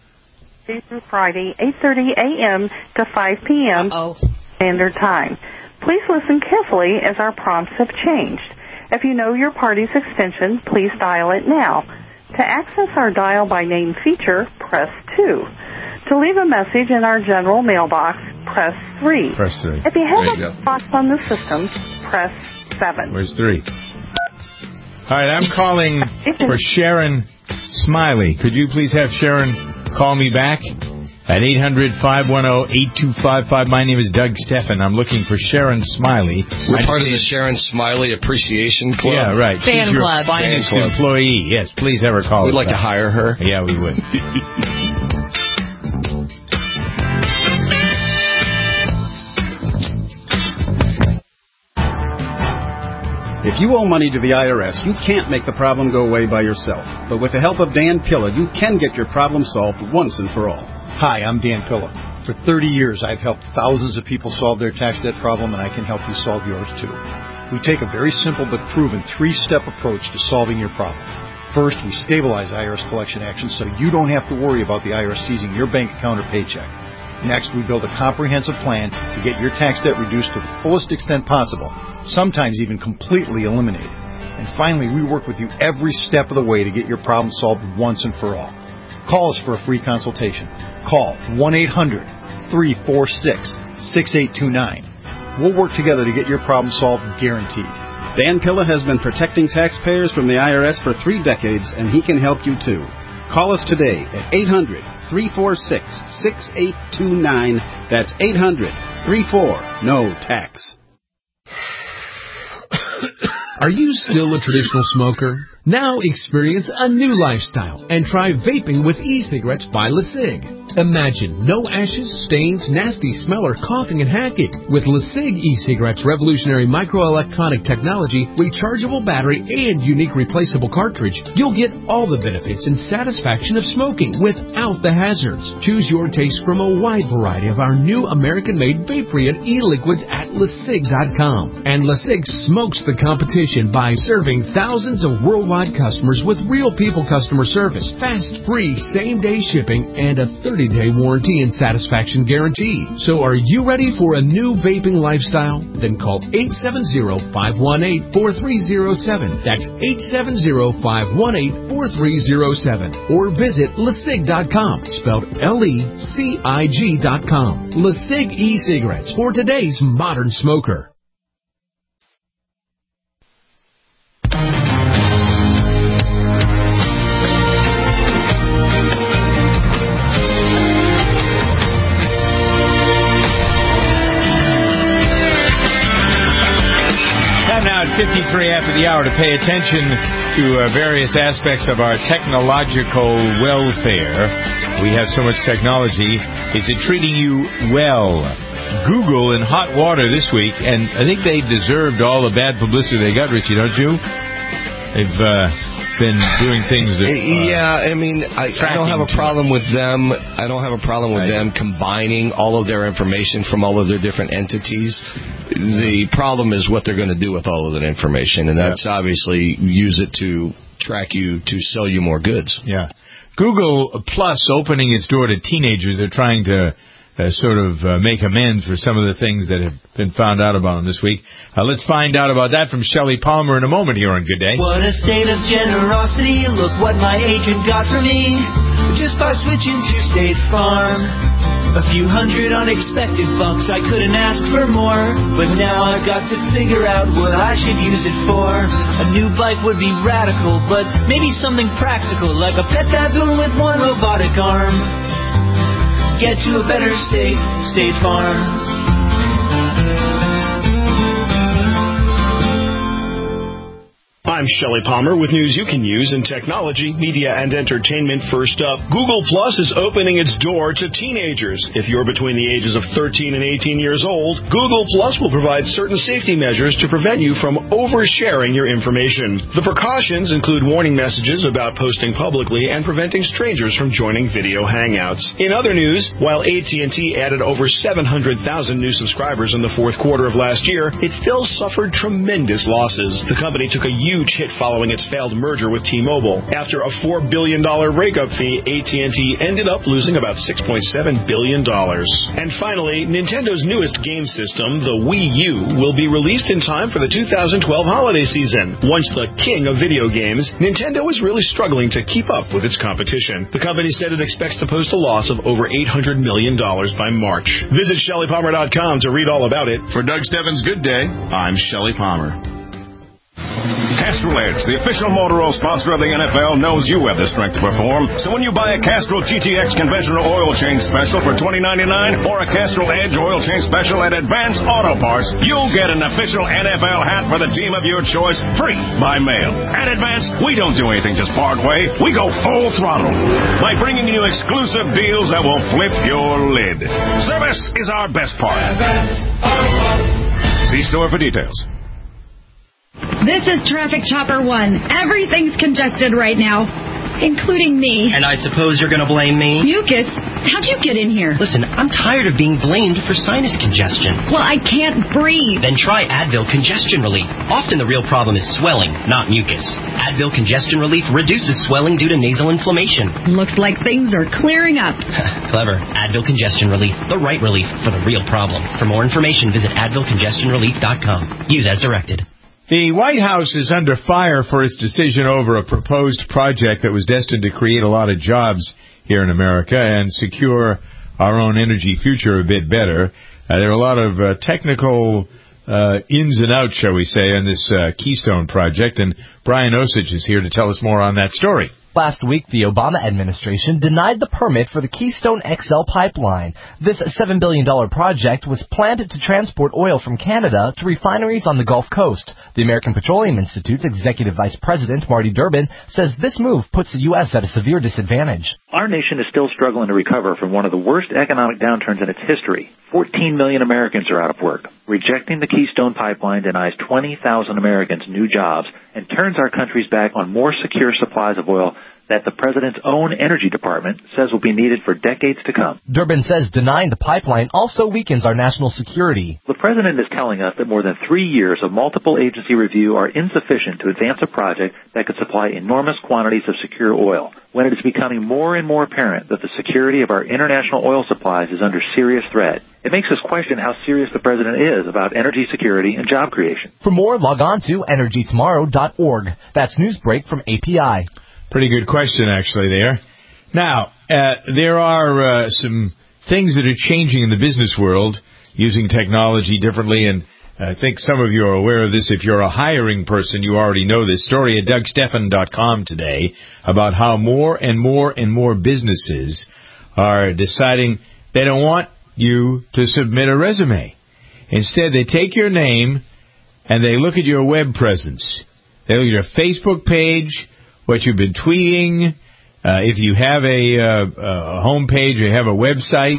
Through Friday, eight thirty a.m. to five p.m. Uh-oh. Standard Time. Please listen carefully as our prompts have changed. If you know your party's extension, please dial it now. To access our dial by name feature, press two. To leave a message in our general mailbox, press three. Press three. If you have There you a box on the system, press seven. Where's three? All right, I'm calling for Sharon Smiley. Could you please have Sharon call me back at eight hundred five one zero eight two five five. My name is Doug Steffen. I'm looking for Sharon Smiley. We're part of the Sharon Smiley Appreciation Club. Yeah, right. Fan She's your club. finest Fan club. employee. Yes, please have her call We'd us like back. to hire her. Yeah, we would. If you owe money to the I R S, you can't make the problem go away by yourself. But with the help of Dan Pilla, you can get your problem solved once and for all. Hi, I'm Dan Pilla. For thirty years, I've helped thousands of people solve their tax debt problem, and I can help you solve yours too. We take a very simple but proven three-step approach to solving your problem. First, we stabilize I R S collection actions so you don't have to worry about the I R S seizing your bank account or paycheck. Next, we build a comprehensive plan to get your tax debt reduced to the fullest extent possible, sometimes even completely eliminated. And finally, we work with you every step of the way to get your problem solved once and for all. Call us for a free consultation. Call one eight hundred, three four six, six eight two nine. We'll work together to get your problem solved, guaranteed. Dan Pilla has been protecting taxpayers from the I R S for three decades, and he can help you too. Call us today at eight hundred, three four six, six eight two nine. That's eight hundred, three four, N O tax. Are you still a traditional smoker? Now experience a new lifestyle and try vaping with e-cigarettes by LeSig. Imagine no ashes, stains, nasty smell, or coughing and hacking. With LeSig e-cigarettes' revolutionary microelectronic technology, rechargeable battery, and unique replaceable cartridge, you'll get all the benefits and satisfaction of smoking without the hazards. Choose your taste from a wide variety of our new American-made vape-free and e-liquids at LeSig dot com. And LeSig smokes the competition by serving thousands of worldwide customers with real people customer service, fast, free, same-day shipping, and a thirty-day warranty and satisfaction guarantee. So are you ready for a new vaping lifestyle? Then call eight seven zero, five one eight, four three zero seven. That's eight seven zero, five one eight, four three zero seven. Or visit LeSig dot com, spelled L E C I G dot com. LeSig e-cigarettes for today's modern smoker. fifty-three after the hour to pay attention to uh, various aspects of our technological welfare. We have so much technology. Is it treating you well? Google in hot water this week, and I think they deserved all the bad publicity they got, Richie, don't you? They've uh, been doing things that... Uh, yeah, I mean, I, I don't have a problem with them. I don't have a problem with right. them combining all of their information from all of their different entities. The problem is what they're going to do with all of that information, and that's yeah. obviously use it to track you, to sell you more goods. Yeah. Google Plus opening its door to teenagers. They're trying to uh, sort of uh, make amends for some of the things that have been found out about them this week. Uh, let's find out about that from Shelley Palmer in a moment here on Good Day. What a state of generosity. Look what my agent got for me just by switching to State Farm. A few hundred unexpected bucks, I couldn't ask for more. But now I've got to figure out what I should use it for. A new bike would be radical, but maybe something practical, like a pet baboon with one robotic arm. Get to a better state, State Farm. I'm Shelley Palmer with news you can use in technology, media, and entertainment. First up, Google Plus is opening its door to teenagers. If you're between the ages of thirteen and eighteen years old, Google Plus will provide certain safety measures to prevent you from oversharing your information. The precautions include warning messages about posting publicly and preventing strangers from joining video hangouts. In other news, while A T and T added over seven hundred thousand new subscribers in the fourth quarter of last year, it still suffered tremendous losses. The company took a huge hit following its failed merger with T-Mobile. After a four billion dollars breakup fee, A T and T ended up losing about six point seven billion dollars. And finally, Nintendo's newest game system, the Wii U, will be released in time for the two thousand twelve holiday season. Once the king of video games, Nintendo is really struggling to keep up with its competition. The company said it expects to post a loss of over eight hundred million dollars by March. Visit Shelley Palmer dot com to read all about it. For Doug Stebbins' Good Day, I'm Shelley Palmer. Castrol Edge, the official motor oil sponsor of the N F L, knows you have the strength to perform. So when you buy a Castrol G T X conventional oil change special for twenty ninety-nine or a Castrol Edge oil change special at Advance Auto Parts, you'll get an official N F L hat for the team of your choice free by mail. At Advance, we don't do anything just part way. We go full throttle by bringing you exclusive deals that will flip your lid. Service is our best part. See store for details. This is Traffic Chopper one. Everything's congested right now. including me. And I suppose you're going to blame me? Mucus? How'd you get in here? Listen, I'm tired of being blamed for sinus congestion. Well, I can't breathe. Then try Advil Congestion Relief. Often the real problem is swelling, not mucus. Advil Congestion Relief reduces swelling due to nasal inflammation. Looks like things are clearing up. Clever. Advil Congestion Relief. The right relief for the real problem. For more information, visit advil congestion relief dot com. Use as directed. The White House is under fire for its decision over a proposed project that was destined to create a lot of jobs here in America and secure our own energy future a bit better. Uh, there are a lot of uh, technical uh, ins and outs, shall we say, on this uh, Keystone project, and Brian Osich is here to tell us more on that story. Last week, the Obama administration denied the permit for the Keystone X L pipeline. This seven billion dollars project was planned to transport oil from Canada to refineries on the Gulf Coast. The American Petroleum Institute's Executive Vice President, Marty Durbin, says this move puts the U S at a severe disadvantage. Our nation is still struggling to recover from one of the worst economic downturns in its history. fourteen million Americans are out of work. Rejecting the Keystone pipeline denies twenty thousand Americans new jobs and turns our country's back on more secure supplies of oil that the President's own Energy Department says will be needed for decades to come. Durbin says denying the pipeline also weakens our national security. The President is telling us that more than three years of multiple agency review are insufficient to advance a project that could supply enormous quantities of secure oil, when it is becoming more and more apparent that the security of our international oil supplies is under serious threat. It makes us question how serious the President is about energy security and job creation. For more, log on to energy tomorrow dot org. That's Newsbreak from A P I. Pretty good question, actually, there. Now, uh, there are uh, some things that are changing in the business world using technology differently, and I think some of you are aware of this. If you're a hiring person, you already know this story at Doug Stephan dot com today about how more and more and more businesses are deciding they don't want you to submit a resume. Instead, they take your name and they look at your web presence. They look at your Facebook page, what you've been tweeting, uh, if you have a, uh, a home page, you have a website.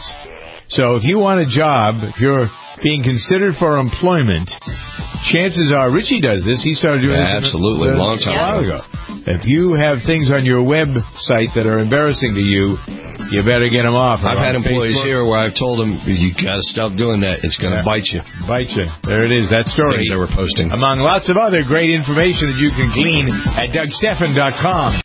So if you want a job, if you're being considered for employment, chances are, Richie does this, he started doing yeah, this absolutely, a long time a while ago. If you have things on your website that are embarrassing to you, you better get them off. I've had employees Facebook. here where I've told them, you got to stop doing that. It's going to yeah. bite you. Bite you. There it is, that story. Things that we're posting. Among lots of other great information that you can glean at Doug Stephan dot com.